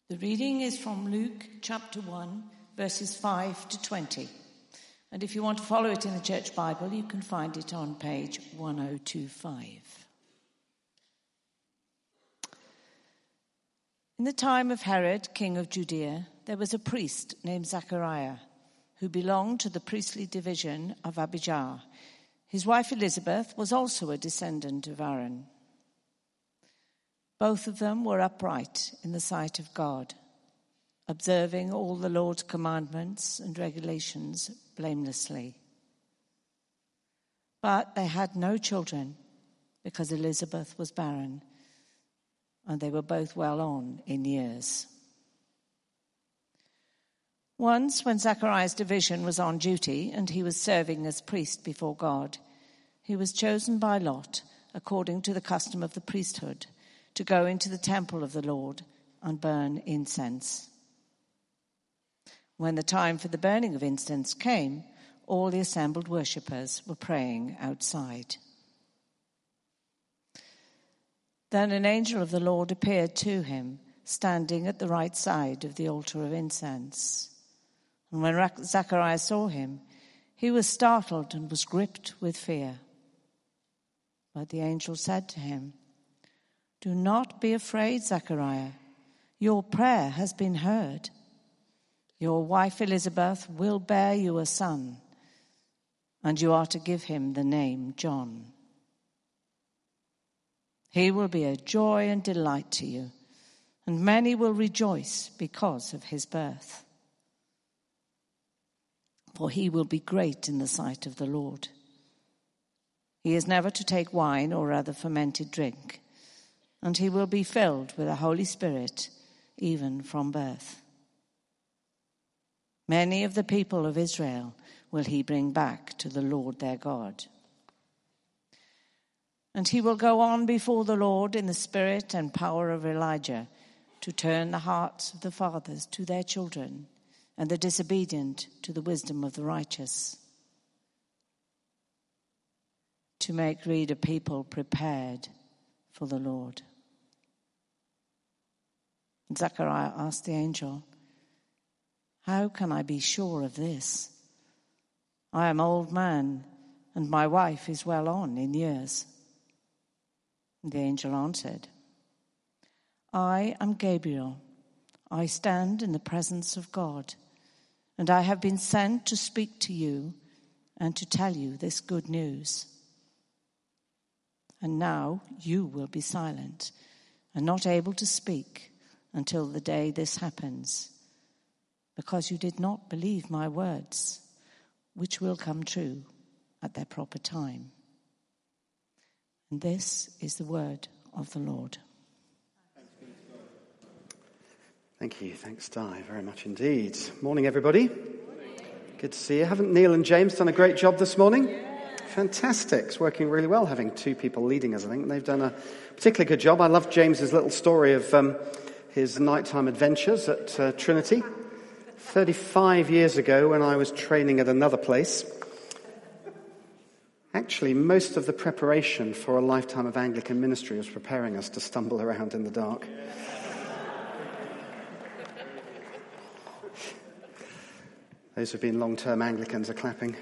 The reading is from Luke chapter 1, verses 5 to 20. And if you want to follow it in the Church Bible, you can find it on page 1025. In the time of Herod, king of Judea, there was a priest named Zechariah, who belonged to the priestly division of Abijah. His wife Elizabeth was also a descendant of Aaron. Both of them were upright in the sight of God, observing all the Lord's commandments and regulations blamelessly. But they had no children because Elizabeth was barren, and they were both well on in years. Once, when Zechariah's division was on duty and he was serving as priest before God, he was chosen by lot, according to the custom of the priesthood, to go into the temple of the Lord and burn incense. When the time for the burning of incense came, all the assembled worshippers were praying outside. Then an angel of the Lord appeared to him, standing at the right side of the altar of incense. And when Zechariah saw him, he was startled and was gripped with fear. But the angel said to him, "Do not be afraid, Zechariah. Your prayer has been heard. Your wife Elizabeth will bear you a son, and you are to give him the name John. He will be a joy and delight to you, and many will rejoice because of his birth. For he will be great in the sight of the Lord. He is never to take wine or other fermented drink, and he will be filled with the Holy Spirit even from birth. Many of the people of Israel will he bring back to the Lord their God. And he will go on before the Lord in the spirit and power of Elijah, to turn the hearts of the fathers to their children, and the disobedient to the wisdom of the righteous, to make ready a people prepared for the Lord." And Zechariah asked the angel, "How can I be sure of this? I am an old man, and my wife is well on in years." And the angel answered, "I am Gabriel. I stand in the presence of God, and I have been sent to speak to you and to tell you this good news. And now you will be silent and not able to speak until the day this happens, because you did not believe my words, which will come true at their proper time." And this is the word of the Lord. Thank you. Thanks, Di, very much indeed. Morning, everybody. Good to see you. Haven't Neil and James done a great job this morning? Fantastic. It's working really well having two people leading us, I think. They've done a particularly good job. I love James's little story of his nighttime adventures at Trinity. 35 years ago, when I was training at another place, actually most of the preparation for a lifetime of Anglican ministry was preparing us to stumble around in the dark. Those who've been long-term Anglicans are clapping.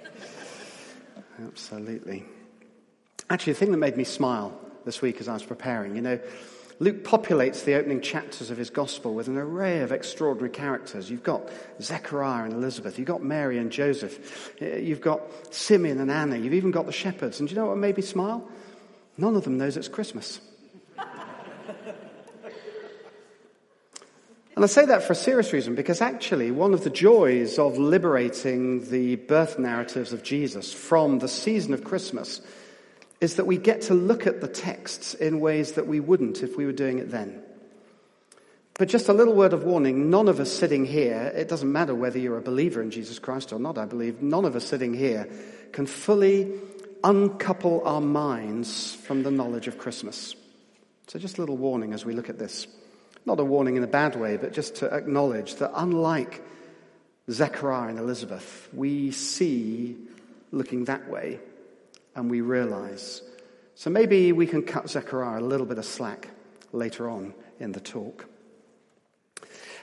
Absolutely. Actually, the thing that made me smile this week as I was preparing, Luke populates the opening chapters of his gospel with an array of extraordinary characters. You've got Zechariah and Elizabeth. You've got Mary and Joseph. You've got Simeon and Anna. You've even got the shepherds. And do you know what made me smile? None of them knows it's Christmas. And I say that for a serious reason, because actually one of the joys of liberating the birth narratives of Jesus from the season of Christmas is that we get to look at the texts in ways that we wouldn't if we were doing it then. But just a little word of warning, none of us sitting here, it doesn't matter whether you're a believer in Jesus Christ or not, I believe, none of us sitting here can fully uncouple our minds from the knowledge of Christmas. So just a little warning as we look at this. Not a warning in a bad way, but just to acknowledge that unlike Zechariah and Elizabeth, we see looking that way and we realize. So maybe we can cut Zechariah a little bit of slack later on in the talk.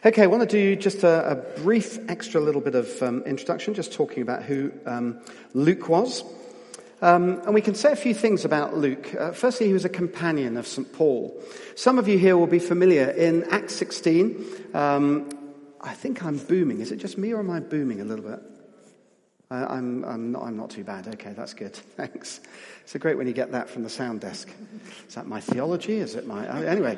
Okay, I want to do just a brief extra little bit of introduction, just talking about who Luke was. And we can say a few things about Luke. Firstly, he was a companion of St. Paul. Some of you here will be familiar. In Acts 16, I think I'm booming. Is it just me or am I booming a little bit? I'm not too bad. Okay, that's good. Thanks. It's so great when you get that from the sound desk. Is that my theology? Is it my... Anyway.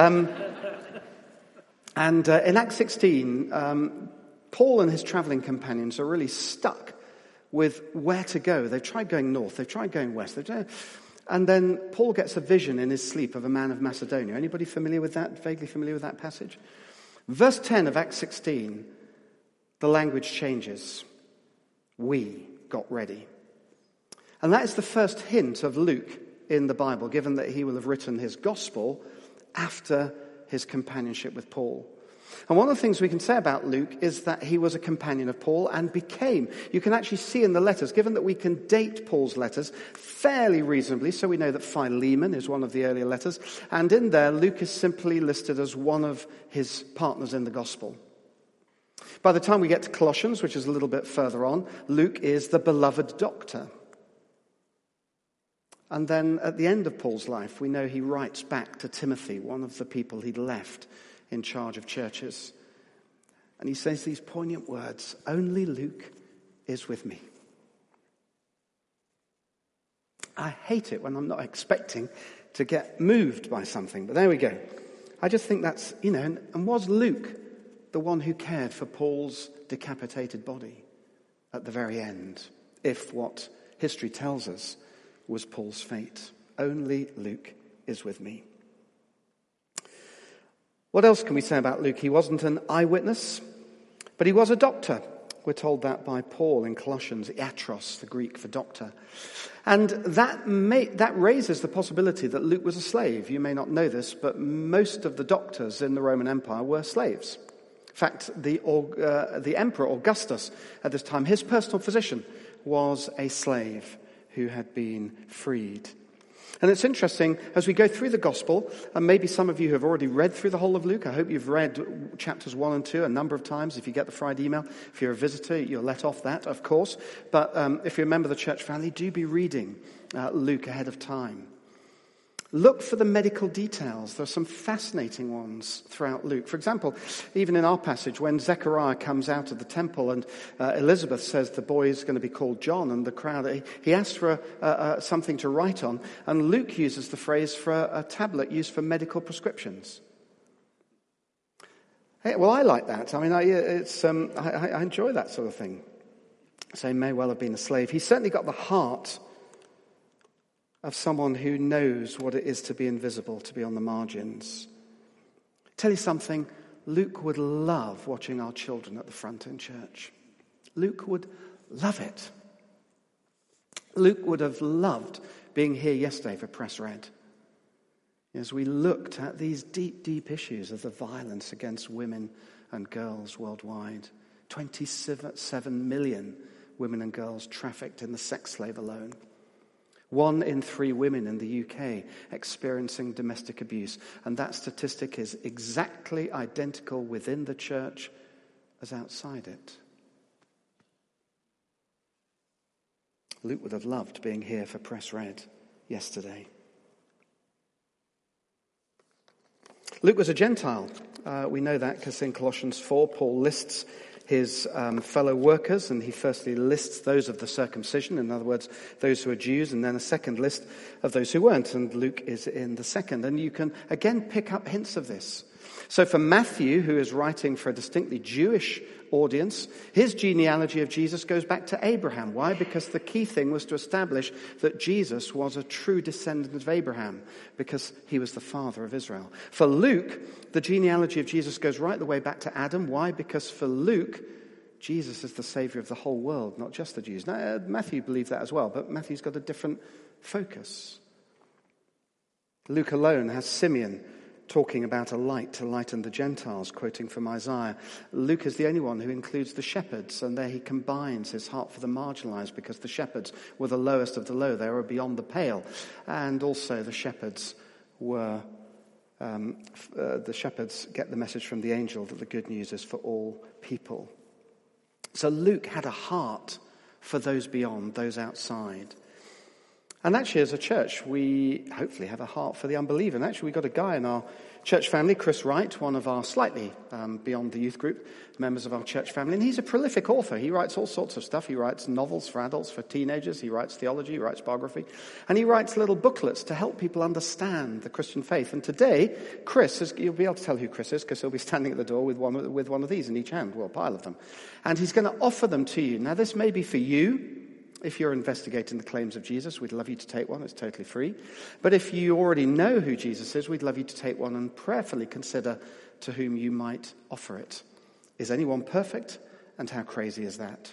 And in Acts 16, Paul and his traveling companions are really stuck with where to go. They've tried going north. They've tried going west. And then Paul gets a vision in his sleep of a man of Macedonia. Anybody familiar with that? Vaguely familiar with that passage? Verse 10 of Acts 16, the language changes. We got ready. And that is the first hint of Luke in the Bible, given that he will have written his gospel after his companionship with Paul. And one of the things we can say about Luke is that he was a companion of Paul and became. You can actually see in the letters, given that we can date Paul's letters fairly reasonably, so we know that Philemon is one of the earlier letters, and in there Luke is simply listed as one of his partners in the gospel. By the time we get to Colossians, which is a little bit further on, Luke is the beloved doctor. And then at the end of Paul's life, we know he writes back to Timothy, one of the people he'd left in charge of churches. And he says these poignant words, "Only Luke is with me." I hate it when I'm not expecting to get moved by something, but there we go. I just think that's, and was Luke the one who cared for Paul's decapitated body at the very end, if what history tells us was Paul's fate? Only Luke is with me. What else can we say about Luke? He wasn't an eyewitness, but he was a doctor. We're told that by Paul in Colossians, iatros, the Greek for doctor. And that raises the possibility that Luke was a slave. You may not know this, but most of the doctors in the Roman Empire were slaves. In fact, the Emperor Augustus at this time, his personal physician was a slave who had been freed. And it's interesting, as we go through the gospel, and maybe some of you have already read through the whole of Luke. I hope you've read chapters 1 and 2 a number of times. If you get the Friday email, if you're a visitor, you'll let off that, of course. But if you're a member of the church family, do be reading Luke ahead of time. Look for the medical details. There are some fascinating ones throughout Luke. For example, even in our passage, when Zechariah comes out of the temple and Elizabeth says the boy is going to be called John, and the crowd, he asks for something to write on, and Luke uses the phrase for a tablet used for medical prescriptions. Hey, well, I like that. I mean, I enjoy that sort of thing. So he may well have been a slave. He certainly got the heart of someone who knows what it is to be invisible, to be on the margins. Tell you something, Luke would love watching our children at the front in church. Luke would love it. Luke would have loved being here yesterday for Press Red, as we looked at these deep, deep issues of the violence against women and girls worldwide. 27 million women and girls trafficked in the sex slave alone. 1 in 3 women in the UK experiencing domestic abuse. And that statistic is exactly identical within the church as outside it. Luke would have loved being here for Press Red yesterday. Luke was a Gentile. We know that because in Colossians 4, Paul lists his fellow workers, and he firstly lists those of the circumcision, in other words, those who are Jews, and then a second list of those who weren't, and Luke is in the second. And you can, again, pick up hints of this. So for Matthew, who is writing for a distinctly Jewish audience, his genealogy of Jesus goes back to Abraham. Why? Because the key thing was to establish that Jesus was a true descendant of Abraham, because he was the father of Israel. For Luke, the genealogy of Jesus goes right the way back to Adam. Why? Because for Luke, Jesus is the savior of the whole world, not just the Jews. Now, Matthew believed that as well, but Matthew's got a different focus. Luke alone has Simeon talking about a light to lighten the Gentiles, quoting from Isaiah. Luke is the only one who includes the shepherds, and there he combines his heart for the marginalized, because the shepherds were the lowest of the low. They were beyond the pale. And also the shepherds were the shepherds get the message from the angel that the good news is for all people. So Luke had a heart for those beyond, those outside. And actually, as a church, we hopefully have a heart for the unbeliever. And actually, we've got a guy in our church family, Chris Wright, one of our slightly beyond the youth group members of our church family. And he's a prolific author. He writes all sorts of stuff. He writes novels for adults, for teenagers. He writes theology. He writes biography. And he writes little booklets to help people understand the Christian faith. And today, Chris, you'll be able to tell who Chris is because he'll be standing at the door with one of these in each hand, well, a pile of them. And he's going to offer them to you. Now, this may be for you. If you're investigating the claims of Jesus, we'd love you to take one. It's totally free. But if you already know who Jesus is, we'd love you to take one and prayerfully consider to whom you might offer it. Is anyone perfect? And how crazy is that?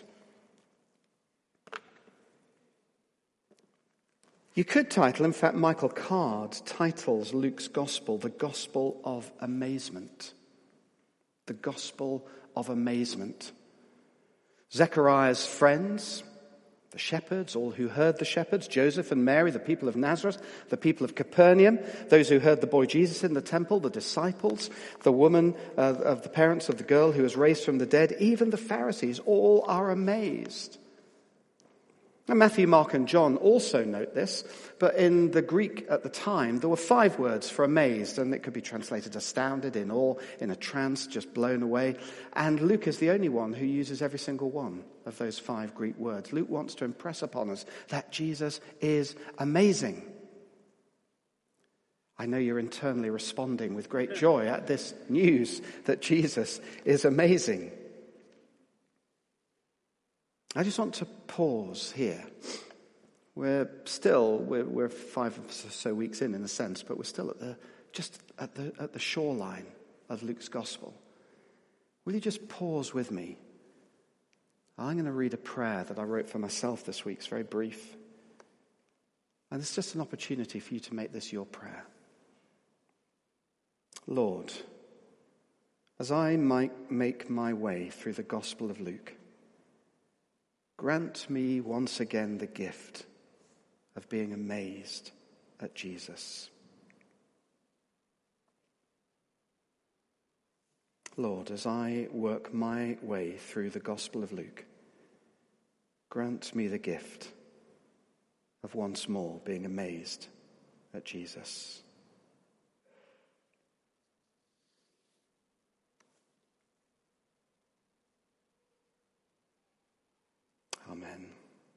You could title, in fact, Michael Card titles Luke's Gospel, the Gospel of Amazement. The Gospel of Amazement. Zechariah's friends, the shepherds, all who heard the shepherds, Joseph and Mary, the people of Nazareth, the people of Capernaum, those who heard the boy Jesus in the temple, the disciples, the woman of the parents of the girl who was raised from the dead, even the Pharisees, all are amazed. And Matthew, Mark, and John also note this, but in the Greek at the time, there were 5 words for amazed, and it could be translated astounded, in awe, in a trance, just blown away. And Luke is the only one who uses every single one of those 5 Greek words. Luke wants to impress upon us that Jesus is amazing. I know you're internally responding with great joy at this news that Jesus is amazing. I just want to pause here. We're 5 or so weeks in a sense, but we're still at the shoreline of Luke's gospel. Will you just pause with me? I'm going to read a prayer that I wrote for myself this week. It's very brief. And it's just an opportunity for you to make this your prayer. Lord, as I might make my way through the Gospel of Luke, grant me once again the gift of being amazed at Jesus. Lord, as I work my way through the Gospel of Luke, grant me the gift of once more being amazed at Jesus. Amen.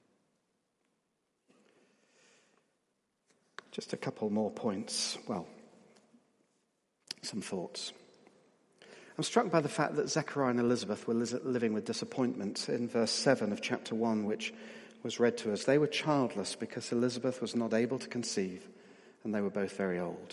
Just a couple more points. Well, some thoughts. I'm struck by the fact that Zechariah and Elizabeth were living with disappointment in verse 7 of chapter 1, which was read to us. They were childless because Elizabeth was not able to conceive, and they were both very old.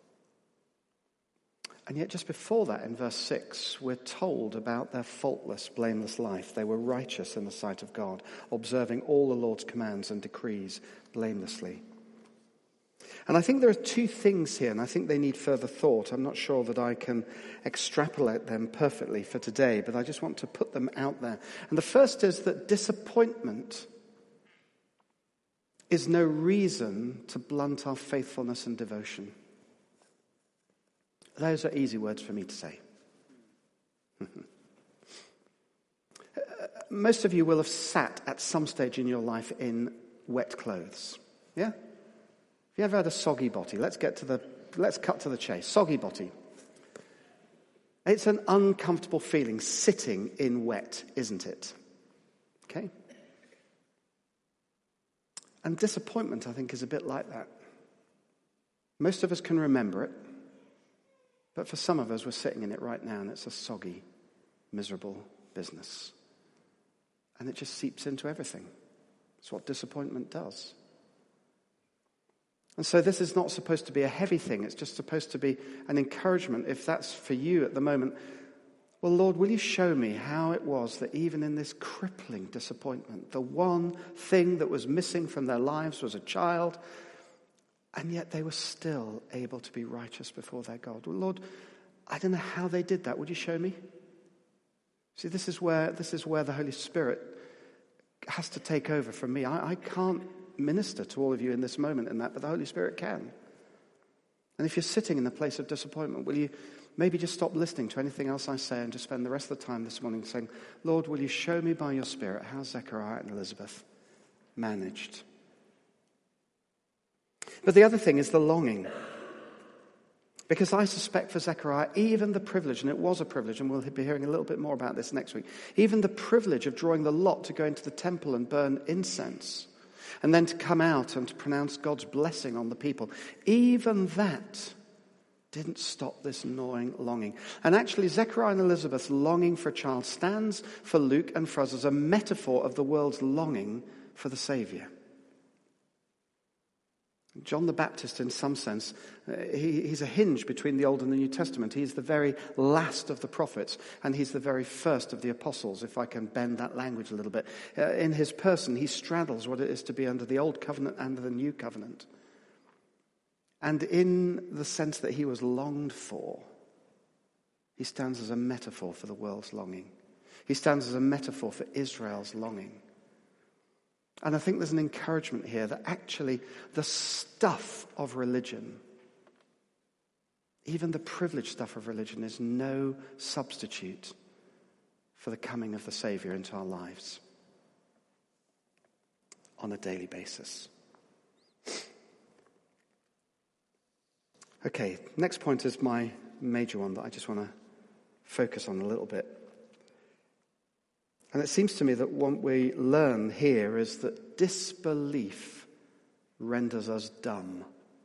And yet just before that, in verse 6, we're told about their faultless, blameless life. They were righteous in the sight of God, observing all the Lord's commands and decrees blamelessly. And I think there are 2 things here, and I think they need further thought. I'm not sure that I can extrapolate them perfectly for today, but I just want to put them out there. And the first is that disappointment is no reason to blunt our faithfulness and devotion. Those are easy words for me to say. Most of you will have sat at some stage in your life in wet clothes. Yeah? Have you ever had a soggy botty? Let's cut to the chase. Soggy botty. It's an uncomfortable feeling sitting in wet, isn't it? Okay? And disappointment, I think, is a bit like that. Most of us can remember it. But for some of us, we're sitting in it right now, and it's a soggy, miserable business. And it just seeps into everything. It's what disappointment does. And so this is not supposed to be a heavy thing. It's just supposed to be an encouragement, if that's for you at the moment. Well, Lord, will you show me how it was that even in this crippling disappointment, the one thing that was missing from their lives was a child, and yet they were still able to be righteous before their God. Well, Lord, I don't know how they did that. Would you show me? See, this is where the Holy Spirit has to take over from me. I can't minister to all of you in this moment in that, but the Holy Spirit can. And if you're sitting in the place of disappointment, will you maybe just stop listening to anything else I say and just spend the rest of the time this morning saying, Lord, will you show me by your Spirit how Zechariah and Elizabeth managed? But the other thing is the longing. Because I suspect for Zechariah, even the privilege, and it was a privilege, and we'll be hearing a little bit more about this next week, even the privilege of drawing the lot to go into the temple and burn incense, and then to come out and to pronounce God's blessing on the people, even that didn't stop this gnawing longing. And actually, Zechariah and Elizabeth's longing for a child stands for Luke and for us as a metaphor of the world's longing for the Saviour. John the Baptist, in some sense, he's a hinge between the Old and the New Testament. He's the very last of the prophets, and he's the very first of the apostles, if I can bend that language a little bit. In his person, he straddles what it is to be under the Old Covenant and the New Covenant. And in the sense that he was longed for, he stands as a metaphor for the world's longing. He stands as a metaphor for Israel's longing. And I think there's an encouragement here that actually the stuff of religion, even the privileged stuff of religion, is no substitute for the coming of the Saviour into our lives on a daily basis. Okay, next point is my major one that I just want to focus on a little bit. And it seems to me that what we learn here is that disbelief renders us dumb.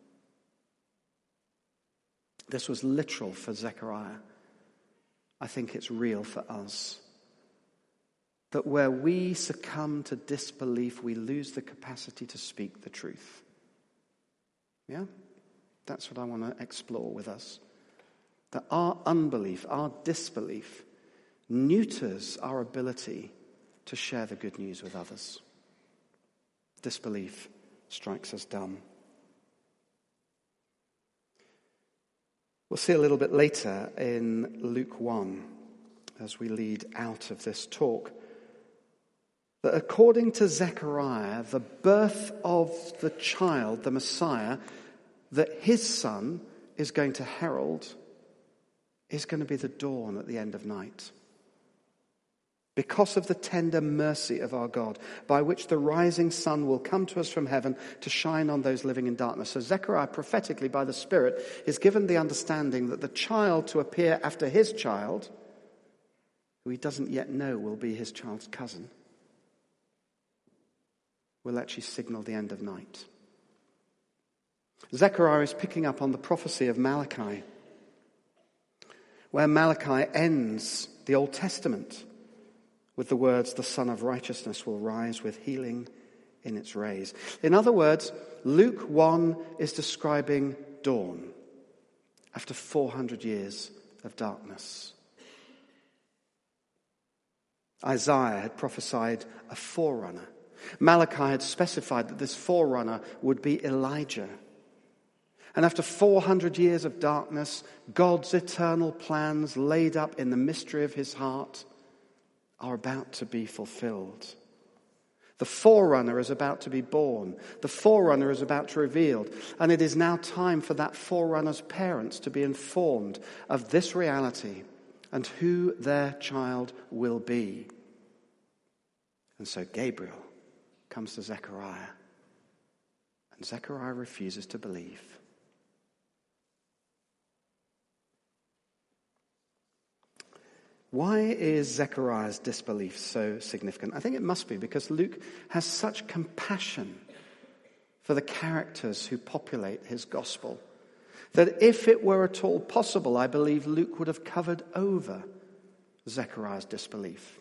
This was literal for Zechariah. I think it's real for us. That where we succumb to disbelief, we lose the capacity to speak the truth. Yeah? That's what I want to explore with us. That our unbelief, our disbelief, neuters our ability to share the good news with others. Disbelief strikes us dumb. We'll see a little bit later in Luke 1, as we lead out of this talk, that according to Zechariah, the birth of the child, the Messiah, that his son is going to herald, is going to be the dawn at the end of night. Because of the tender mercy of our God, by which the rising sun will come to us from heaven to shine on those living in darkness. So Zechariah, prophetically by the Spirit, is given the understanding that the child to appear after his child, who he doesn't yet know will be his child's cousin, will actually signal the end of night. Zechariah is picking up on the prophecy of Malachi, where Malachi ends the Old Testament with the words, the Son of Righteousness will rise with healing in its rays. In other words, Luke 1 is describing dawn after 400 years of darkness. Isaiah had prophesied a forerunner. Malachi had specified that this forerunner would be Elijah. And after 400 years of darkness, God's eternal plans laid up in the mystery of his heart are about to be fulfilled. The forerunner is about to be born. The forerunner is about to be revealed. And it is now time for that forerunner's parents to be informed of this reality and who their child will be. And so Gabriel comes to Zechariah, and Zechariah refuses to believe. Why is Zechariah's disbelief so significant? I think it must be because Luke has such compassion for the characters who populate his gospel that if it were at all possible, I believe Luke would have covered over Zechariah's disbelief.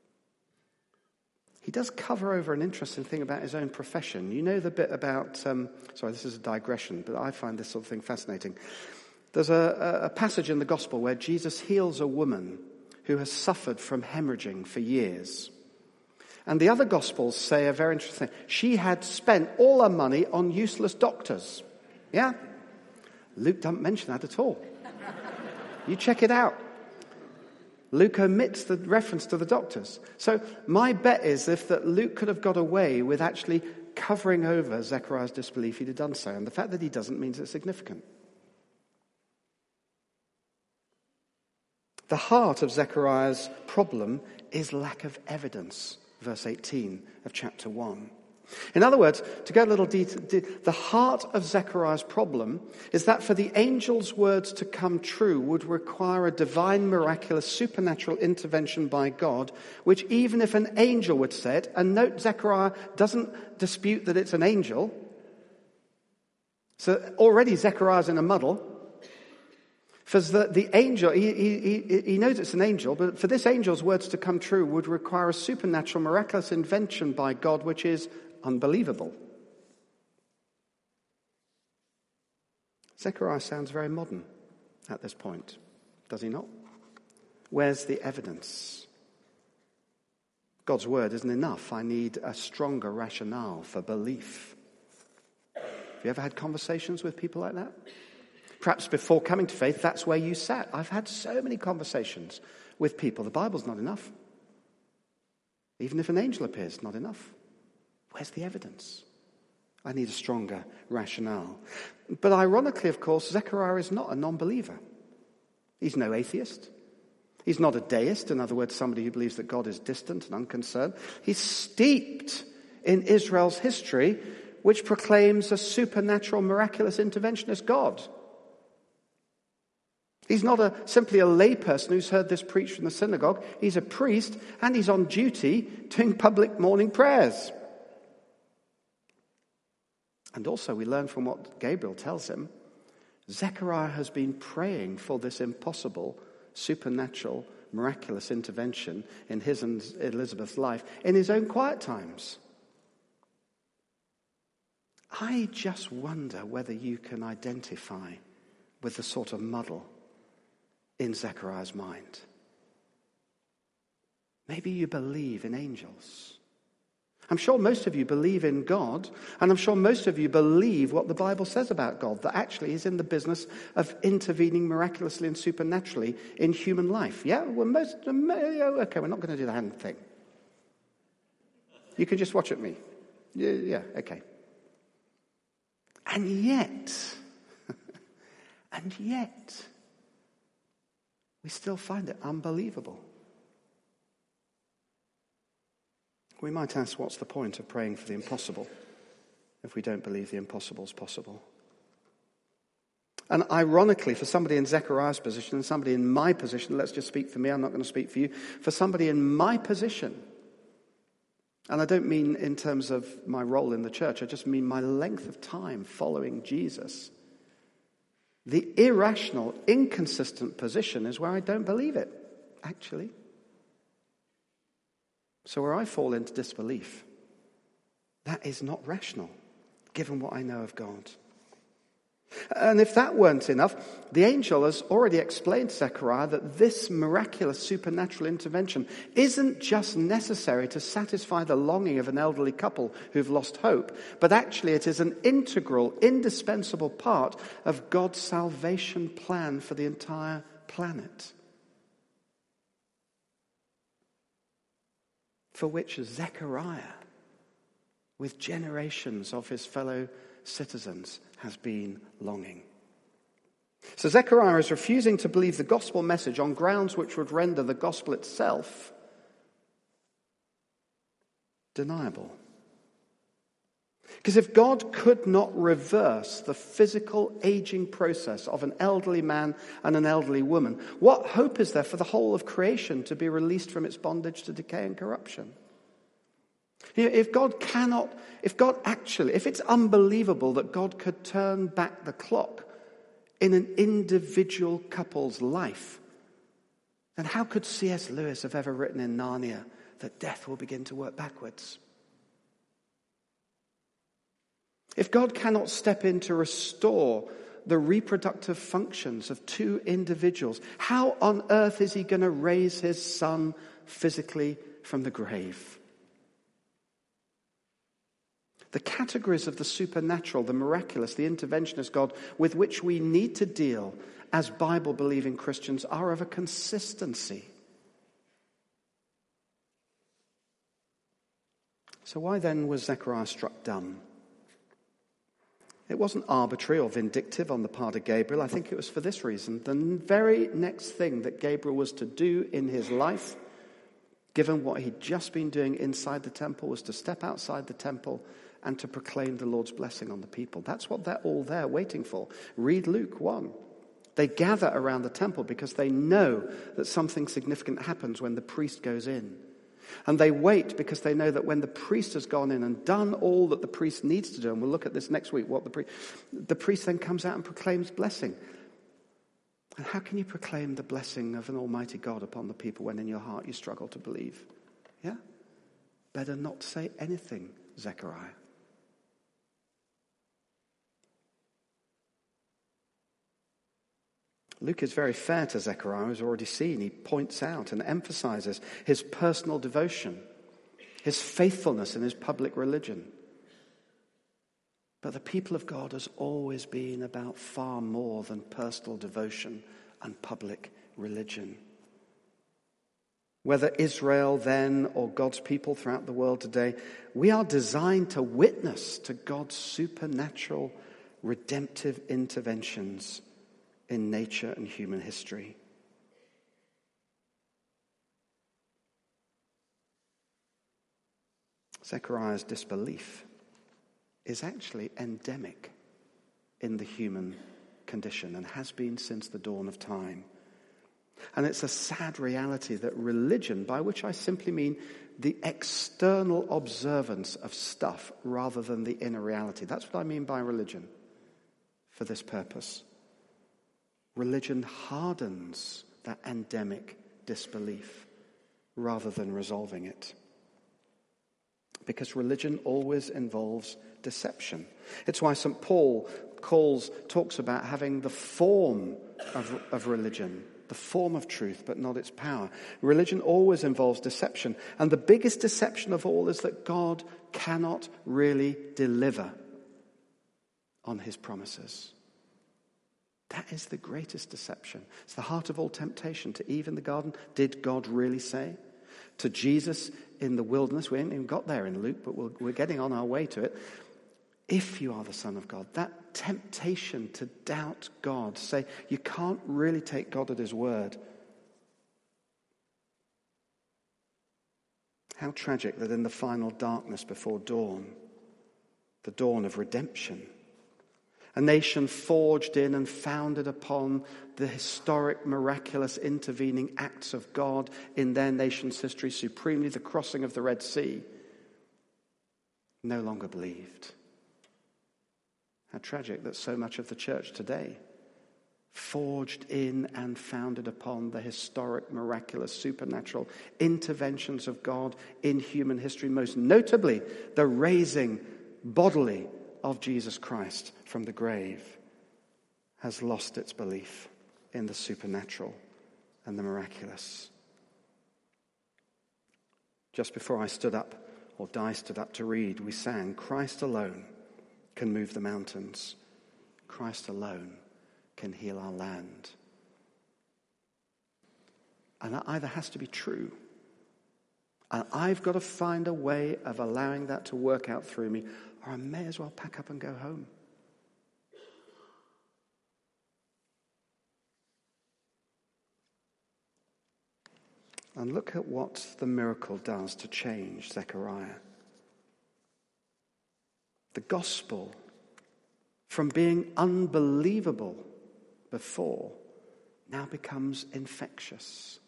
He does cover over an interesting thing about his own profession. You know the bit about, sorry, this is a digression, but I find this sort of thing fascinating. There's a passage in the gospel where Jesus heals a woman who has suffered from hemorrhaging for years. And the other Gospels say a very interesting thing. She had spent all her money on useless doctors. Yeah? Luke doesn't mention that at all. You check it out. Luke omits the reference to the doctors. So my bet is that Luke could have got away with actually covering over Zechariah's disbelief, he'd have done so. And the fact that he doesn't means it's significant. The heart of Zechariah's problem is lack of evidence, verse 18 of chapter 1. In other words, to go a little deeper, the heart of Zechariah's problem is that for the angel's words to come true would require a divine, miraculous, supernatural intervention by God, which even if an angel would say it, and note Zechariah doesn't dispute that it's an angel, so already Zechariah's in a muddle. For the angel, he knows it's an angel, but for this angel's words to come true would require a supernatural, miraculous invention by God, which is unbelievable. Zechariah sounds very modern at this point, does he not? Where's the evidence? God's word isn't enough. I need a stronger rationale for belief. Have you ever had conversations with people like that? Perhaps before coming to faith, that's where you sat. I've had so many conversations with people. The Bible's not enough. Even if an angel appears, not enough. Where's the evidence? I need a stronger rationale. But ironically, of course, Zechariah is not a non-believer. He's no atheist. He's not a deist, in other words, somebody who believes that God is distant and unconcerned. He's steeped in Israel's history, which proclaims a supernatural, miraculous interventionist God. He's not simply a layperson who's heard this preached from the synagogue. He's a priest, and he's on duty doing public morning prayers. And also we learn from what Gabriel tells him, Zechariah has been praying for this impossible, supernatural, miraculous intervention in his and Elizabeth's life in his own quiet times. I just wonder whether you can identify with the sort of muddle in Zechariah's mind. Maybe you believe in angels. I'm sure most of you believe in God, and I'm sure most of you believe what the Bible says about God, that actually he's in the business of intervening miraculously and supernaturally in human life. Yeah, well, okay, we're not going to do the hand thing. You can just watch at me. Yeah, okay. And yet, we still find it unbelievable. We might ask, what's the point of praying for the impossible if we don't believe the impossible is possible? And ironically, for somebody in Zechariah's position and somebody in my position, let's just speak for me, I'm not going to speak for you, for somebody in my position, and I don't mean in terms of my role in the church, I just mean my length of time following Jesus, the irrational, inconsistent position is where I don't believe it, actually. So where I fall into disbelief, that is not rational, given what I know of God. And if that weren't enough, the angel has already explained to Zechariah that this miraculous supernatural intervention isn't just necessary to satisfy the longing of an elderly couple who've lost hope, but actually it is an integral, indispensable part of God's salvation plan for the entire planet, for which Zechariah, with generations of his fellow citizens, has been longing. So Zechariah is refusing to believe the gospel message on grounds which would render the gospel itself deniable. Because if God could not reverse the physical aging process of an elderly man and an elderly woman, what hope is there for the whole of creation to be released from its bondage to decay and corruption? You know, if it's unbelievable that God could turn back the clock in an individual couple's life, then how could C.S. Lewis have ever written in Narnia that death will begin to work backwards? If God cannot step in to restore the reproductive functions of two individuals, how on earth is he going to raise his son physically from the grave? The categories of the supernatural, the miraculous, the interventionist God with which we need to deal as Bible-believing Christians are of a consistency. So why then was Zechariah struck dumb? It wasn't arbitrary or vindictive on the part of Gabriel. I think it was for this reason. The very next thing that Gabriel was to do in his life, given what he'd just been doing inside the temple, was to step outside the temple and to proclaim the Lord's blessing on the people. That's what they're all there waiting for. Read Luke 1. They gather around the temple because they know that something significant happens when the priest goes in. And they wait because they know that when the priest has gone in and done all that the priest needs to do, and we'll look at this next week, what the priest then comes out and proclaims blessing. And how can you proclaim the blessing of an almighty God upon the people when in your heart you struggle to believe? Yeah? Better not say anything, Zechariah. Luke is very fair to Zechariah, as already seen. He points out and emphasizes his personal devotion, his faithfulness in his public religion. But the people of God has always been about far more than personal devotion and public religion. Whether Israel then or God's people throughout the world today, we are designed to witness to God's supernatural redemptive interventions in nature and human history. Zechariah's disbelief is actually endemic in the human condition and has been since the dawn of time. And it's a sad reality that religion, by which I simply mean the external observance of stuff rather than the inner reality. That's what I mean by religion for this purpose. Religion hardens that endemic disbelief rather than resolving it. Because religion always involves deception. It's why St. Paul talks about having the form of religion, the form of truth, but not its power. Religion always involves deception. And the biggest deception of all is that God cannot really deliver on his promises. That is the greatest deception. It's the heart of all temptation. To Eve in the garden, did God really say? To Jesus in the wilderness, we haven't even got there in Luke, but we're getting on our way to it. If you are the Son of God, that temptation to doubt God, say you can't really take God at his word. How tragic that in the final darkness before dawn, the dawn of redemption, a nation forged in and founded upon the historic, miraculous, intervening acts of God in their nation's history, supremely the crossing of the Red Sea, no longer believed. How tragic that so much of the church today, forged in and founded upon the historic, miraculous, supernatural interventions of God in human history, most notably the raising bodily of Jesus Christ from the grave, has lost its belief in the supernatural and the miraculous. Just before I stood up, or Di stood up to read, we sang, Christ alone can move the mountains. Christ alone can heal our land. And that either has to be true, and I've got to find a way of allowing that to work out through me, or I may as well pack up and go home. And look at what the miracle does to change Zechariah. The gospel, from being unbelievable before, now becomes infectious.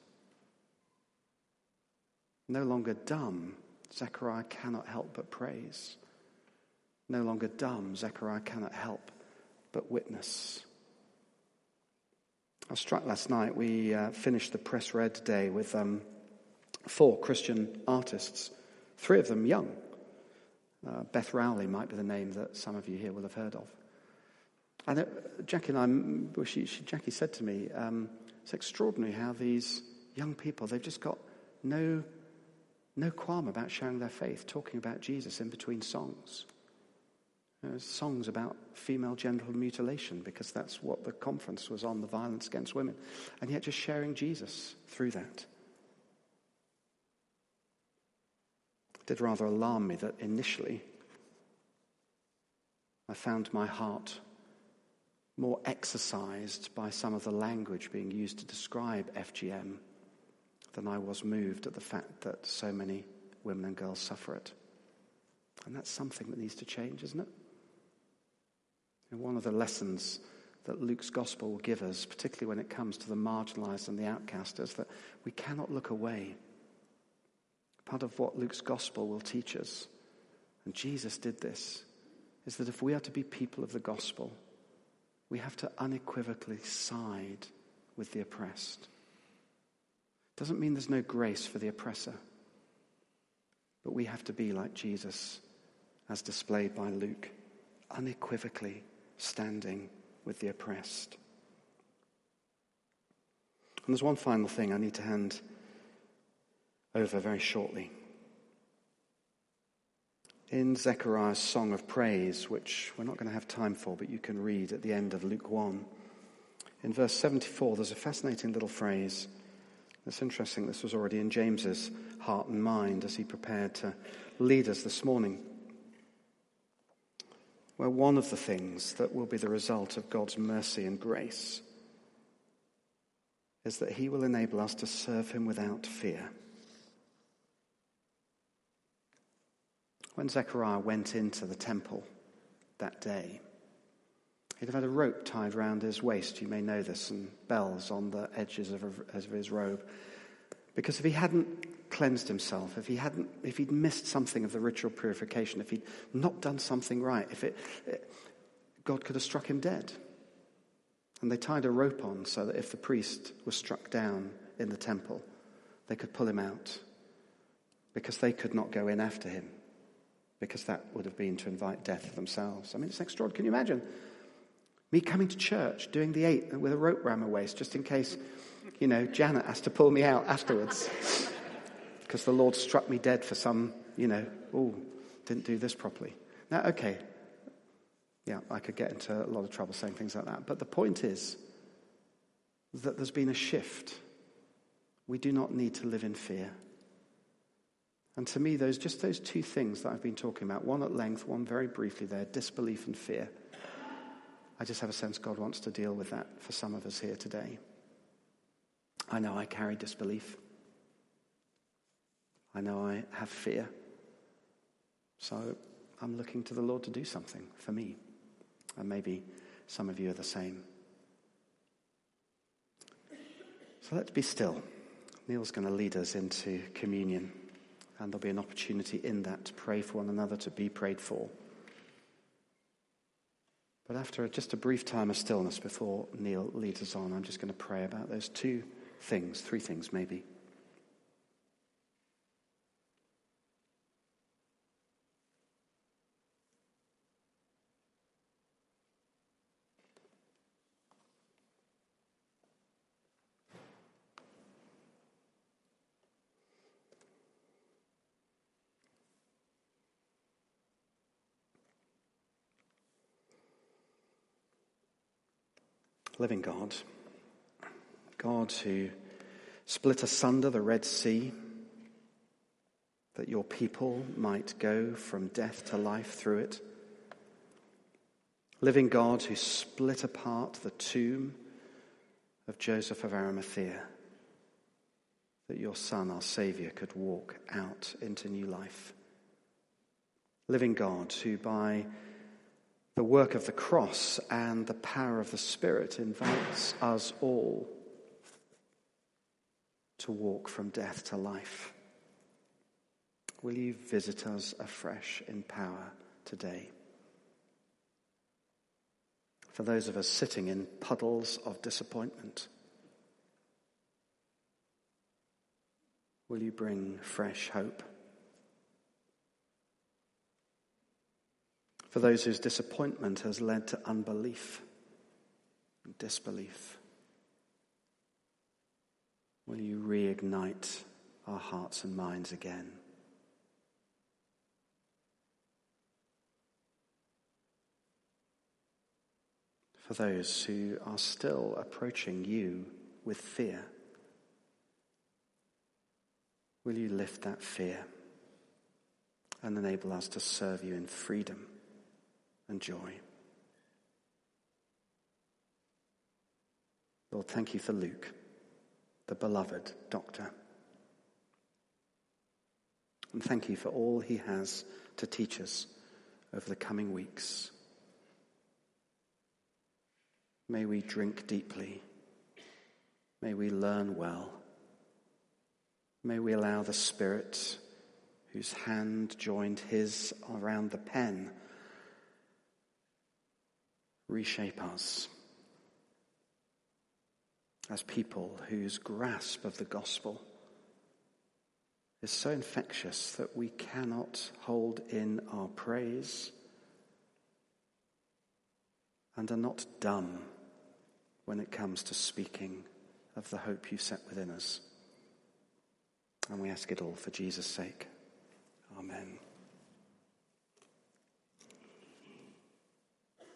No longer dumb, Zechariah cannot help but praise. No longer dumb, Zechariah cannot help but witness. I was struck last night, we finished the press read day with 4 Christian artists, 3 of them young. Beth Rowley might be the name that some of you here will have heard of. And Jackie said to me, it's extraordinary how these young people, they've just got no qualm about sharing their faith, talking about Jesus in between songs. Songs about female genital mutilation, because that's what the conference was on, the violence against women. And yet just sharing Jesus through that. It did rather alarm me that initially I found my heart more exercised by some of the language being used to describe FGM than I was moved at the fact that so many women and girls suffer it. And that's something that needs to change, isn't it? And one of the lessons that Luke's gospel will give us, particularly when it comes to the marginalized and the outcast, is that we cannot look away. Part of what Luke's gospel will teach us, and Jesus did this, is that if we are to be people of the gospel, we have to unequivocally side with the oppressed. Doesn't mean there's no grace for the oppressor, but we have to be like Jesus, as displayed by Luke, unequivocally standing with the oppressed. And there's one final thing I need to hand over very shortly. In Zechariah's song of praise, which we're not going to have time for, but you can read at the end of Luke 1, in verse 74, there's a fascinating little phrase. It's interesting, this was already in James's heart and mind as he prepared to lead us this morning. Where one of the things that will be the result of God's mercy and grace is that he will enable us to serve him without fear. When Zechariah went into the temple that day, he'd have had a rope tied around his waist, you may know this, and bells on the edges of his robe. Because if he hadn't cleansed himself, if he'd missed something of the ritual purification, if he'd not done something right, God could have struck him dead. And they tied a rope on so that if the priest was struck down in the temple, they could pull him out, because they could not go in after him, because that would have been to invite death themselves. I mean, it's extraordinary. Can you imagine me coming to church, doing the 8 with a rope around my waist, just in case, Janet has to pull me out afterwards because the Lord struck me dead for some, didn't do this properly. Now, okay, yeah, I could get into a lot of trouble saying things like that. But the point is that there's been a shift. We do not need to live in fear. And to me, those two things that I've been talking about, one at length, one very briefly there, disbelief and fear. I just have a sense God wants to deal with that for some of us here today. I know I carry disbelief. I know I have fear. So I'm looking to the Lord to do something for me. And maybe some of you are the same. So let's be still. Neil's going to lead us into communion. And there'll be an opportunity in that to pray for one another, to be prayed for. But after just a brief time of stillness before Neil leads us on, I'm just going to pray about those 3 things maybe. Living God, God who split asunder the Red Sea, that your people might go from death to life through it. Living God who split apart the tomb of Joseph of Arimathea, that your Son, our Saviour, could walk out into new life. Living God who by the work of the cross and the power of the Spirit invites us all to walk from death to life. Will you visit us afresh in power today? For those of us sitting in puddles of disappointment, will you bring fresh hope? For those whose disappointment has led to unbelief and disbelief, will you reignite our hearts and minds again? For those who are still approaching you with fear, will you lift that fear and enable us to serve you in freedom and joy. Lord, thank you for Luke, the beloved doctor. And thank you for all he has to teach us over the coming weeks. May we drink deeply. May we learn well. May we allow the Spirit, whose hand joined his around the pen, reshape us as people whose grasp of the gospel is so infectious that we cannot hold in our praise and are not dumb when it comes to speaking of the hope you set within us. And we ask it all for Jesus' sake. Amen.